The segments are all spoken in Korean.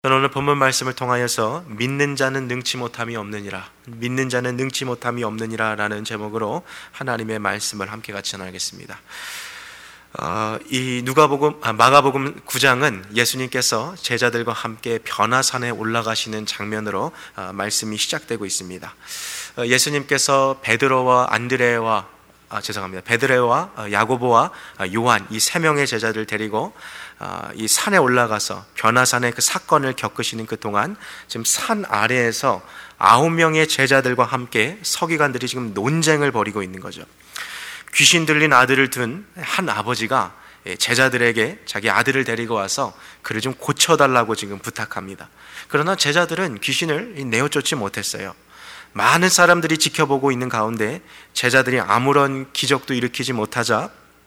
저는 오늘 본문 말씀을 통하여서 믿는 자는 능치 못함이 없느니라, 믿는 자는 능치 못함이 없느니라 라는 제목으로 하나님의 말씀을 함께 같이 나누겠습니다. 이 마가복음 9장은 예수님께서 제자들과 함께 변화산에 올라가시는 장면으로 말씀이 시작되고 있습니다. 예수님께서 베드로와 야고보와 요한 이 세 명의 제자들을 데리고 이 산에 올라가서 변화산의 그 사건을 겪으시는 그 동안 지금 산 아래에서 9명의 제자들과 함께 서기관들이 지금 논쟁을 벌이고 있는 거죠. 귀신 들린 아들을 둔 한 아버지가 제자들에게 자기 아들을 데리고 와서 그를 좀 고쳐달라고 지금 부탁합니다. 그러나 제자들은 귀신을 내어쫓지 못했어요. 많은 사람들이 지켜보고 있는 가운데 제자들이 아무런 기적도 일으키지 못하자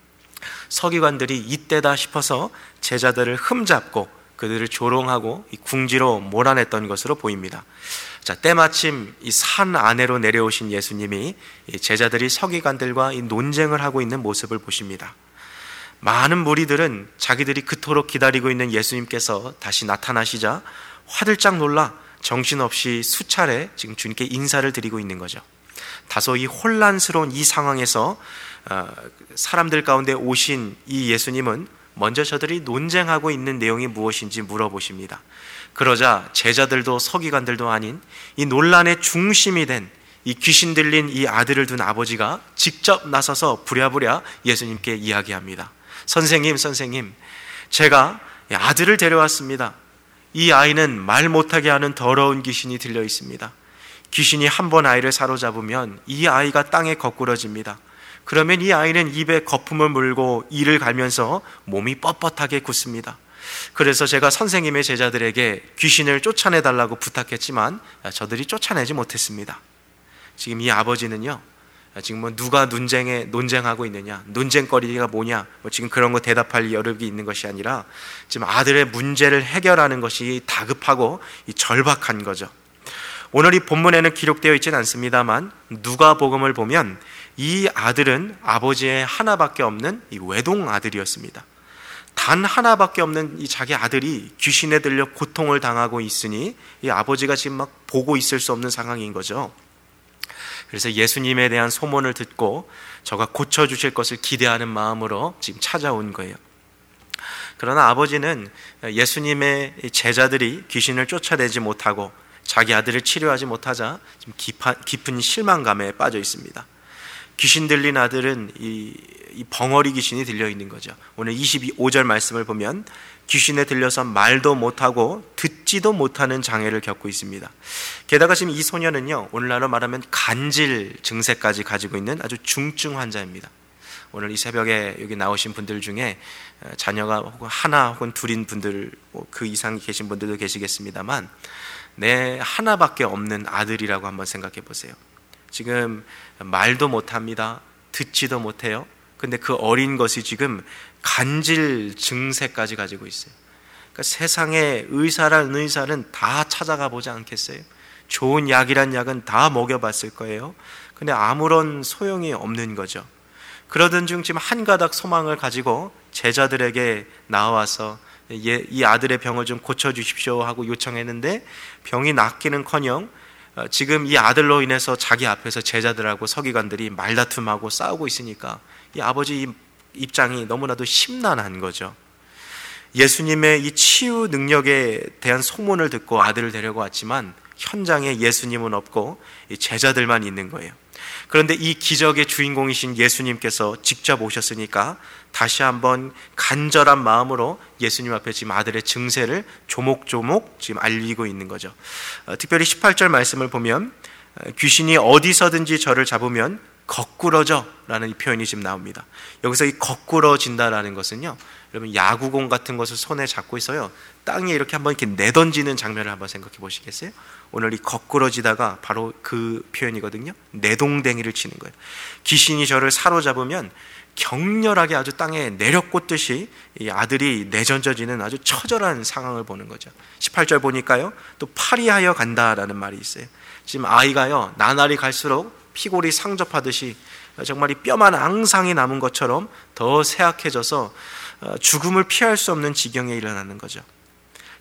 서기관들이 이때다 싶어서 제자들을 흠잡고 그들을 조롱하고 궁지로 몰아냈던 것으로 보입니다. 자, 때마침 이 산 아래로 내려오신 예수님이 제자들이 서기관들과 이 논쟁을 하고 있는 모습을 보십니다. 많은 무리들은 자기들이 그토록 기다리고 있는 예수님께서 다시 나타나시자 화들짝 놀라 정신없이 수차례 지금 주님께 인사를 드리고 있는 거죠. 다소 이 혼란스러운 이 상황에서 사람들 가운데 오신 이 예수님은 먼저 저들이 논쟁하고 있는 내용이 무엇인지 물어보십니다. 그러자 제자들도 서기관들도 아닌 이 논란의 중심이 된 이 귀신 들린 이 아들을 둔 아버지가 직접 나서서 부랴부랴 예수님께 이야기합니다. 선생님, 제가 아들을 데려왔습니다. 이 아이는 말 못하게 하는 더러운 귀신이 들려 있습니다. 귀신이 한 번 아이를 사로잡으면 이 아이가 땅에 거꾸러집니다. 그러면 이 아이는 입에 거품을 물고 이를 갈면서 몸이 뻣뻣하게 굳습니다. 그래서 제가 선생님의 제자들에게 귀신을 쫓아내달라고 부탁했지만 저들이 쫓아내지 못했습니다. 지금 이 아버지는요, 지금 누가 논쟁하고 있느냐, 논쟁거리가 뭐냐, 지금 그런 거 대답할 여력이 있는 것이 아니라 지금 아들의 문제를 해결하는 것이 다급하고 절박한 거죠. 오늘 이 본문에는 기록되어 있지는 않습니다만 누가복음을 보면 이 아들은 아버지의 하나밖에 없는 이 외동 아들이었습니다. 단 하나밖에 없는 이 자기 아들이 귀신에 들려 고통을 당하고 있으니 이 아버지가 지금 막 보고 있을 수 없는 상황인 거죠. 그래서 예수님에 대한 소문을 듣고 저가 고쳐주실 것을 기대하는 마음으로 지금 찾아온 거예요. 그러나 아버지는 예수님의 제자들이 귀신을 쫓아내지 못하고 자기 아들을 치료하지 못하자 지금 깊은 실망감에 빠져 있습니다. 귀신 들린 아들은 이 벙어리 귀신이 들려 있는 거죠. 오늘 25절 말씀을 보면 귀신에 들려서 말도 못하고 듣지도 못하는 장애를 겪고 있습니다. 게다가 지금 이 소년은요, 오늘날로 말하면 간질 증세까지 가지고 있는 아주 중증 환자입니다. 오늘 이 새벽에 여기 나오신 분들 중에 자녀가 혹은 하나 혹은 둘인 분들, 그 이상 계신 분들도 계시겠습니다만 내 하나밖에 없는 아들이라고 한번 생각해 보세요. 지금 말도 못합니다. 듣지도 못해요. 근데 그 어린 것이 지금 간질 증세까지 가지고 있어요. 그러니까 세상에 의사는 다 찾아가 보지 않겠어요? 좋은 약이란 약은 다 먹여봤을 거예요. 근데 아무런 소용이 없는 거죠. 그러던 중 지금 한 가닥 소망을 가지고 제자들에게 나와서 이 아들의 병을 좀 고쳐주십시오 하고 요청했는데 병이 낫기는커녕 지금 이 아들로 인해서 자기 앞에서 제자들하고 서기관들이 말다툼하고 싸우고 있으니까 이 아버지 입장이 너무나도 심란한 거죠. 예수님의 이 치유 능력에 대한 소문을 듣고 아들을 데려왔지만 현장에 예수님은 없고 제자들만 있는 거예요. 그런데 이 기적의 주인공이신 예수님께서 직접 오셨으니까 다시 한번 간절한 마음으로 예수님 앞에 지금 아들의 증세를 조목조목 지금 알리고 있는 거죠. 특별히 18절 말씀을 보면 귀신이 어디서든지 저를 잡으면 거꾸러져 라는 이 표현이 지금 나옵니다. 여기서 이 거꾸러진다라는 것은요, 여러분 야구공 같은 것을 손에 잡고 있어요. 땅에 이렇게 한번 이렇게 내던지는 장면을 한번 생각해 보시겠어요? 오늘 이 거꾸러지다가 바로 그 표현이거든요. 내동댕이를 치는 거예요. 귀신이 저를 사로잡으면 격렬하게 아주 땅에 내려꽂듯이 이 아들이 내던져지는 아주 처절한 상황을 보는 거죠. 18절 보니까요, 또 파리하여 간다라는 말이 있어요. 지금 아이가요, 나날이 갈수록 피골이 상접하듯이 정말 이 뼈만 앙상이 남은 것처럼 더 쇠약해져서 죽음을 피할 수 없는 지경에 일어나는 거죠.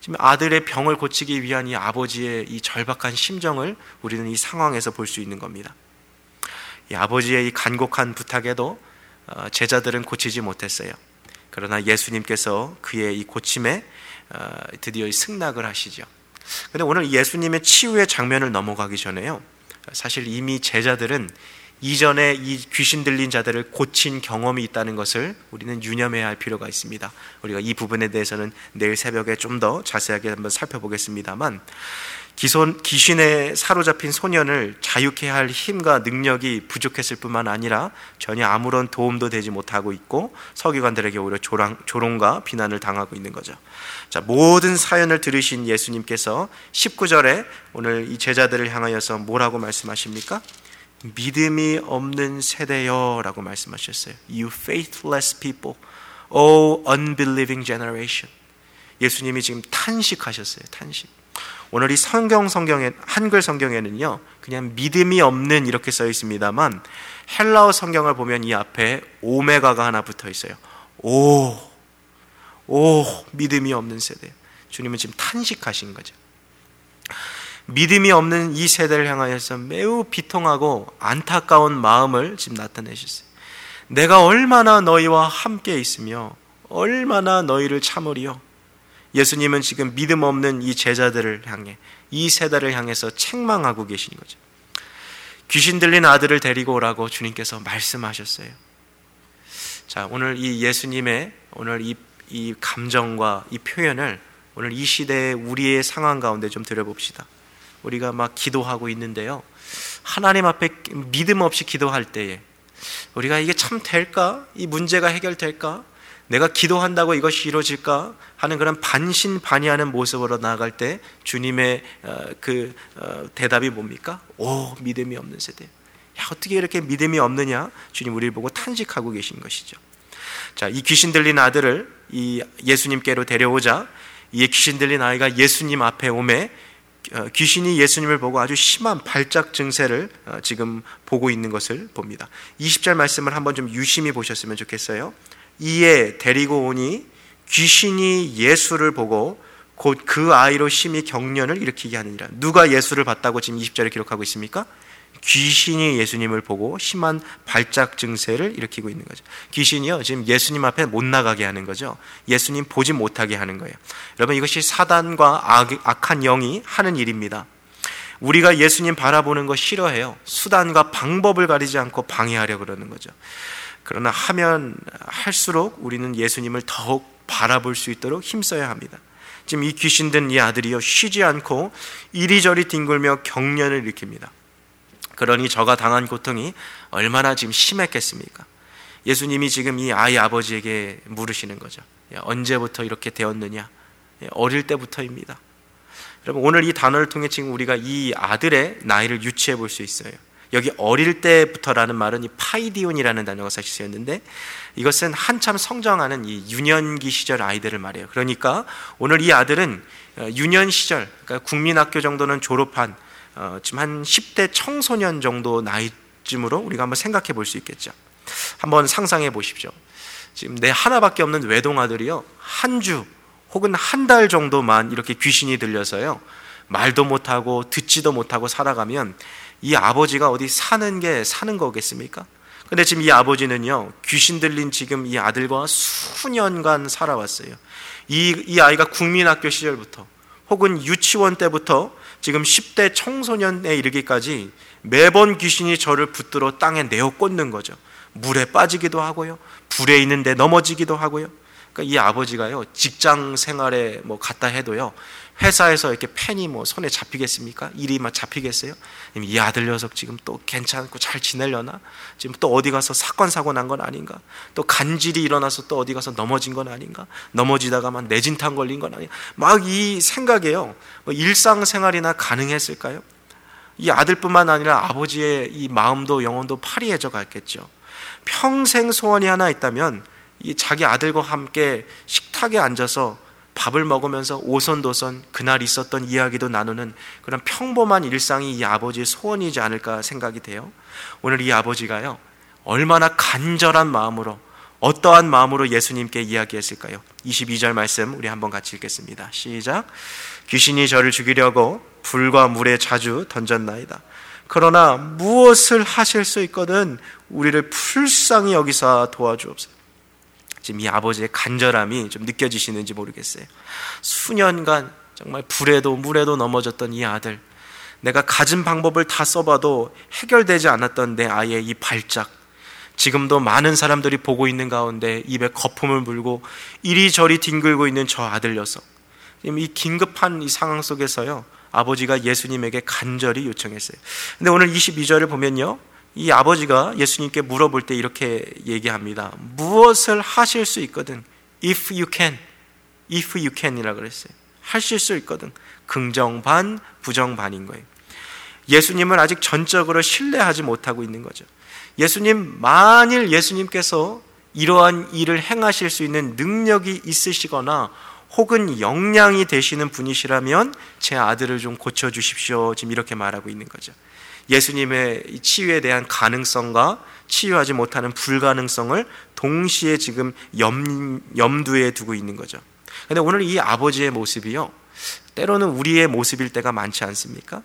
지금 아들의 병을 고치기 위한 이 아버지의 이 절박한 심정을 우리는 이 상황에서 볼 수 있는 겁니다. 이 아버지의 이 간곡한 부탁에도 제자들은 고치지 못했어요. 그러나 예수님께서 그의 이 고침에 드디어 승낙을 하시죠. 그런데 오늘 예수님의 치유의 장면을 넘어가기 전에요, 사실 이미 제자들은 이전에 이 귀신 들린 자들을 고친 경험이 있다는 것을 우리는 유념해야 할 필요가 있습니다. 우리가 이 부분에 대해서는 내일 새벽에 좀 더 자세하게 한번 살펴보겠습니다만, 귀신에 사로잡힌 소년을 자유케 할 힘과 능력이 부족했을 뿐만 아니라 전혀 아무런 도움도 되지 못하고 있고 서기관들에게 오히려 조롱과 비난을 당하고 있는 거죠. 자, 모든 사연을 들으신 예수님께서 19절에 오늘 이 제자들을 향하여서 뭐라고 말씀하십니까? 믿음이 없는 세대여 라고 말씀하셨어요. You faithless people, O unbelieving generation. 예수님이 지금 탄식하셨어요. 탄식. 오늘 이 성경에, 한글 성경에는요, 그냥 믿음이 없는 이렇게 써 있습니다만, 헬라어 성경을 보면 이 앞에 오메가가 하나 붙어 있어요. 믿음이 없는 세대. 주님은 지금 탄식하신 거죠. 믿음이 없는 이 세대를 향하여서 매우 비통하고 안타까운 마음을 지금 나타내셨어요. 내가 얼마나 너희와 함께 있으며 얼마나 너희를 참으리요. 예수님은 지금 믿음 없는 이 제자들을 향해, 이 세대를 향해서 책망하고 계신 거죠. 귀신 들린 아들을 데리고 오라고 주님께서 말씀하셨어요. 자, 오늘 이 예수님의 오늘 이 감정과 이 표현을 오늘 이 시대의 우리의 상황 가운데 좀 들여봅시다. 우리가 막 기도하고 있는데요, 하나님 앞에 믿음 없이 기도할 때에 우리가 이게 참 될까? 이 문제가 해결될까? 내가 기도한다고 이것이 이루어질까? 하는 그런 반신반의하는 모습으로 나아갈 때 주님의 대답이 뭡니까? 믿음이 없는 세대. 야, 어떻게 이렇게 믿음이 없느냐? 주님 우리를 보고 탄식하고 계신 것이죠. 자, 이 귀신 들린 아들을 이 예수님께로 데려오자 이 귀신 들린 아이가 예수님 앞에 오매 귀신이 예수님을 보고 아주 심한 발작 증세를 지금 보고 있는 것을 봅니다. 20절 말씀을 한번 좀 유심히 보셨으면 좋겠어요. 이에 데리고 오니 귀신이 예수를 보고 곧 그 아이로 심히 경련을 일으키게 하느니라. 누가 예수를 봤다고 지금 20절에 기록하고 있습니까? 귀신이 예수님을 보고 심한 발작 증세를 일으키고 있는 거죠. 귀신이요, 지금 예수님 앞에 못 나가게 하는 거죠. 예수님 보지 못하게 하는 거예요. 여러분, 이것이 사단과 악한 영이 하는 일입니다. 우리가 예수님 바라보는 거 싫어해요. 수단과 방법을 가리지 않고 방해하려고 그러는 거죠. 그러나 하면 할수록 우리는 예수님을 더욱 바라볼 수 있도록 힘써야 합니다. 지금 이 귀신 든 이 아들이요, 쉬지 않고 이리저리 뒹굴며 경련을 일으킵니다. 그러니 저가 당한 고통이 얼마나 지금 심했겠습니까? 예수님이 지금 이 아이 아버지에게 물으시는 거죠. 언제부터 이렇게 되었느냐? 어릴 때부터입니다. 여러분, 오늘 이 단어를 통해 지금 우리가 이 아들의 나이를 유추해 볼 수 있어요. 여기 어릴 때부터라는 말은 이 파이디온이라는 단어가 사실 쓰였는데, 이것은 한참 성장하는 이 유년기 시절 아이들을 말해요. 그러니까 오늘 이 아들은 유년 시절, 그러니까 국민학교 정도는 졸업한 지금 한 10대 청소년 정도 나이쯤으로 우리가 한번 생각해 볼 수 있겠죠. 한번 상상해 보십시오. 지금 내 하나밖에 없는 외동아들이요, 한 주 혹은 한 달 정도만 이렇게 귀신이 들려서요, 말도 못하고 듣지도 못하고 살아가면 이 아버지가 어디 사는 거겠습니까? 근데 지금 이 아버지는요, 귀신 들린 지금 이 아들과 수년간 살아왔어요. 이 아이가 국민학교 시절부터 혹은 유치원 때부터 지금 10대 청소년에 이르기까지 매번 귀신이 저를 붙들어 땅에 내어 꽂는 거죠. 물에 빠지기도 하고요, 불에 있는데 넘어지기도 하고요. 그러니까 이 아버지가요, 직장 생활에 갔다 해도요, 회사에서 이렇게 펜이 손에 잡히겠습니까? 일이 잡히겠어요? 이 아들 녀석 지금 또 괜찮고 잘 지내려나? 지금 또 어디 가서 사건 사고 난 건 아닌가? 또 간질이 일어나서 또 어디 가서 넘어진 건 아닌가? 넘어지다가만 뇌진탕 걸린 건 아닌가? 막 이 생각에요, 일상생활이나 가능했을까요? 이 아들뿐만 아니라 아버지의 이 마음도 영혼도 파리해져 갔겠죠. 평생 소원이 하나 있다면 이 자기 아들과 함께 식탁에 앉아서 밥을 먹으면서 오손도손 그날 있었던 이야기도 나누는 그런 평범한 일상이 이 아버지의 소원이지 않을까 생각이 돼요. 오늘 이 아버지가요, 얼마나 간절한 마음으로, 어떠한 마음으로 예수님께 이야기했을까요? 22절 말씀 우리 한번 같이 읽겠습니다. 시작. 귀신이 저를 죽이려고 불과 물에 자주 던졌나이다. 그러나 무엇을 하실 수 있거든 우리를 불쌍히 여기사 도와주옵소서. 지금 이 아버지의 간절함이 좀 느껴지시는지 모르겠어요. 수년간 정말 불에도 물에도 넘어졌던 이 아들, 내가 가진 방법을 다 써봐도 해결되지 않았던 내 아이의 이 발작, 지금도 많은 사람들이 보고 있는 가운데 입에 거품을 물고 이리저리 뒹굴고 있는 저 아들 녀석, 이 긴급한 이 상황 속에서요, 아버지가 예수님에게 간절히 요청했어요. 근데 오늘 22절을 보면요, 이 아버지가 예수님께 물어볼 때 이렇게 얘기합니다. 무엇을 하실 수 있거든. If you can, if you can이라고 그랬어요. 하실 수 있거든. 긍정 반, 부정 반인 거예요. 예수님을 아직 전적으로 신뢰하지 못하고 있는 거죠. 예수님, 만일 예수님께서 이러한 일을 행하실 수 있는 능력이 있으시거나 혹은 역량이 되시는 분이시라면 제 아들을 좀 고쳐주십시오. 지금 이렇게 말하고 있는 거죠. 예수님의 치유에 대한 가능성과 치유하지 못하는 불가능성을 동시에 지금 염두에 두고 있는 거죠. 그런데 오늘 이 아버지의 모습이요, 때로는 우리의 모습일 때가 많지 않습니까?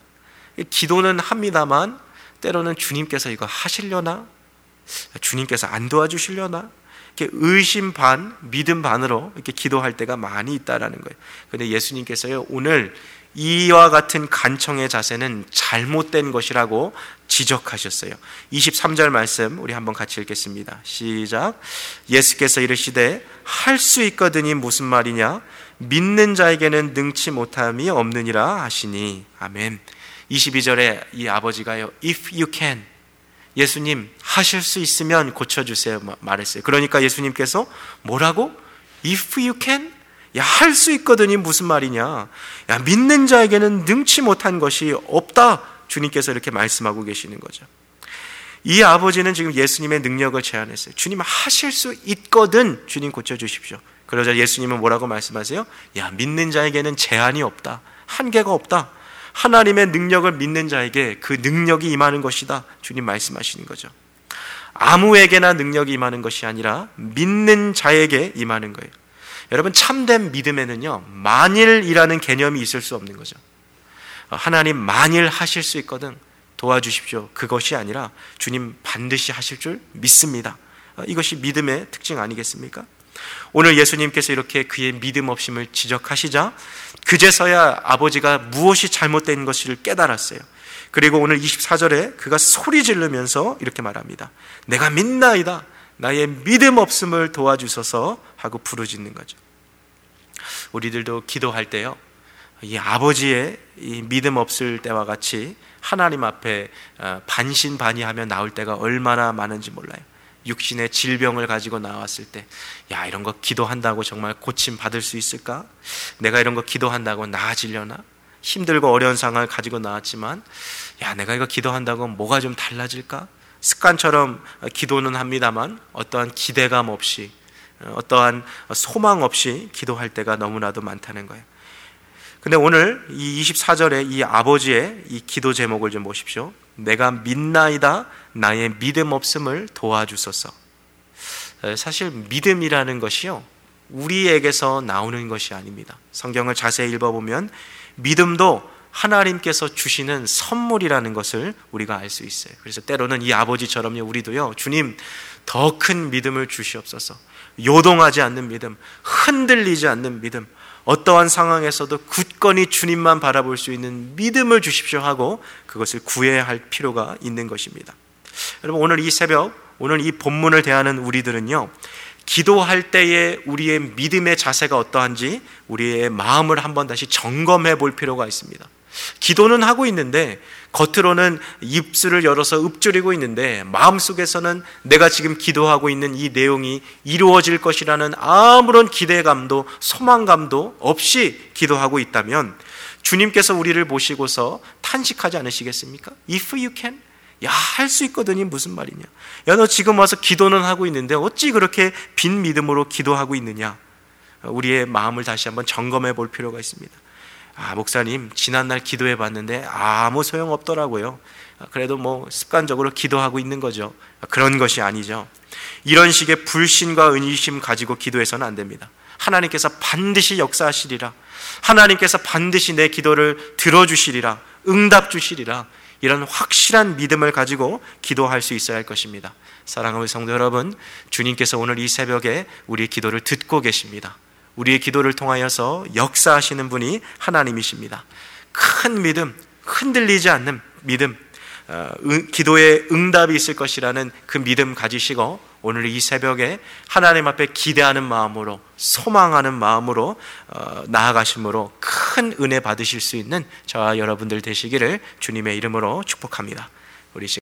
기도는 합니다만 때로는 주님께서 이거 하시려나? 주님께서 안 도와주시려나? 이렇게 의심 반, 믿음 반으로 이렇게 기도할 때가 많이 있다라는 거예요. 그런데 예수님께서요, 오늘 이와 같은 간청의 자세는 잘못된 것이라고 지적하셨어요. 23절 말씀 우리 한번 같이 읽겠습니다. 시작. 예수께서 이르시되 할 수 있거든이 무슨 말이냐? 믿는 자에게는 능치 못함이 없느니라 하시니. 아멘. 22절에 이 아버지가요, if you can, 예수님 하실 수 있으면 고쳐주세요 말했어요. 그러니까 예수님께서 뭐라고? If you can? 야, 할 수 있거든이 무슨 말이냐? 야, 믿는 자에게는 능치 못한 것이 없다. 주님께서 이렇게 말씀하고 계시는 거죠. 이 아버지는 지금 예수님의 능력을 제안했어요. 주님 하실 수 있거든 주님 고쳐주십시오. 그러자 예수님은 뭐라고 말씀하세요? 야, 믿는 자에게는 제한이 없다. 한계가 없다. 하나님의 능력을 믿는 자에게 그 능력이 임하는 것이다. 주님 말씀하시는 거죠. 아무에게나 능력이 임하는 것이 아니라 믿는 자에게 임하는 거예요. 여러분, 참된 믿음에는요, 만일이라는 개념이 있을 수 없는 거죠. 하나님 만일 하실 수 있거든 도와주십시오. 그것이 아니라 주님 반드시 하실 줄 믿습니다. 이것이 믿음의 특징 아니겠습니까? 오늘 예수님께서 이렇게 그의 믿음 없음을 지적하시자 그제서야 아버지가 무엇이 잘못된 것을 깨달았어요. 그리고 오늘 24절에 그가 소리 지르면서 이렇게 말합니다. 내가 믿나이다. 나의 믿음 없음을 도와주소서 하고 부르짖는 거죠. 우리들도 기도할 때요, 이 아버지의 이 믿음 없을 때와 같이 하나님 앞에 반신반의하며 나올 때가 얼마나 많은지 몰라요. 육신의 질병을 가지고 나왔을 때, 야, 이런 거 기도한다고 정말 고침 받을 수 있을까? 내가 이런 거 기도한다고 나아지려나? 힘들고 어려운 상황을 가지고 나왔지만, 야, 내가 이거 기도한다고 뭐가 좀 달라질까? 습관처럼 기도는 합니다만 어떠한 기대감 없이, 어떠한 소망 없이 기도할 때가 너무나도 많다는 거예요. 근데 오늘 이 24절에 이 아버지의 이 기도 제목을 좀 보십시오. 내가 믿나이다. 나의 믿음 없음을 도와주소서. 사실 믿음이라는 것이요, 우리에게서 나오는 것이 아닙니다. 성경을 자세히 읽어보면 믿음도 하나님께서 주시는 선물이라는 것을 우리가 알 수 있어요. 그래서 때로는 이 아버지처럼요, 우리도요, 주님 더 큰 믿음을 주시옵소서. 요동하지 않는 믿음, 흔들리지 않는 믿음, 어떠한 상황에서도 굳건히 주님만 바라볼 수 있는 믿음을 주십시오 하고 그것을 구해야 할 필요가 있는 것입니다. 여러분, 오늘 이 새벽, 오늘 이 본문을 대하는 우리들은요, 기도할 때의 우리의 믿음의 자세가 어떠한지 우리의 마음을 한번 다시 점검해 볼 필요가 있습니다. 기도는 하고 있는데 겉으로는 입술을 열어서 읊조리고 있는데 마음속에서는 내가 지금 기도하고 있는 이 내용이 이루어질 것이라는 아무런 기대감도 소망감도 없이 기도하고 있다면 주님께서 우리를 보시고서 탄식하지 않으시겠습니까? If you can? 야, 할 수 있거든이 무슨 말이냐? 야, 너 지금 와서 기도는 하고 있는데 어찌 그렇게 빈 믿음으로 기도하고 있느냐? 우리의 마음을 다시 한번 점검해 볼 필요가 있습니다. 아, 목사님, 지난날 기도해 봤는데 아무 소용없더라고요. 그래도 뭐 습관적으로 기도하고 있는 거죠. 그런 것이 아니죠. 이런 식의 불신과 의심 가지고 기도해서는 안 됩니다. 하나님께서 반드시 역사하시리라, 하나님께서 반드시 내 기도를 들어주시리라, 응답 주시리라, 이런 확실한 믿음을 가지고 기도할 수 있어야 할 것입니다. 사랑하는 성도 여러분, 주님께서 오늘 이 새벽에 우리의 기도를 듣고 계십니다. 우리의 기도를 통하여서 역사하시는 분이 하나님이십니다. 큰 믿음, 흔들리지 않는 믿음, 기도에 응답이 있을 것이라는 그 믿음 가지시고 오늘 이 새벽에 하나님 앞에 기대하는 마음으로, 소망하는 마음으로 나아가심으로 큰 은혜 받으실 수 있는 저와 여러분들 되시기를 주님의 이름으로 축복합니다. 우리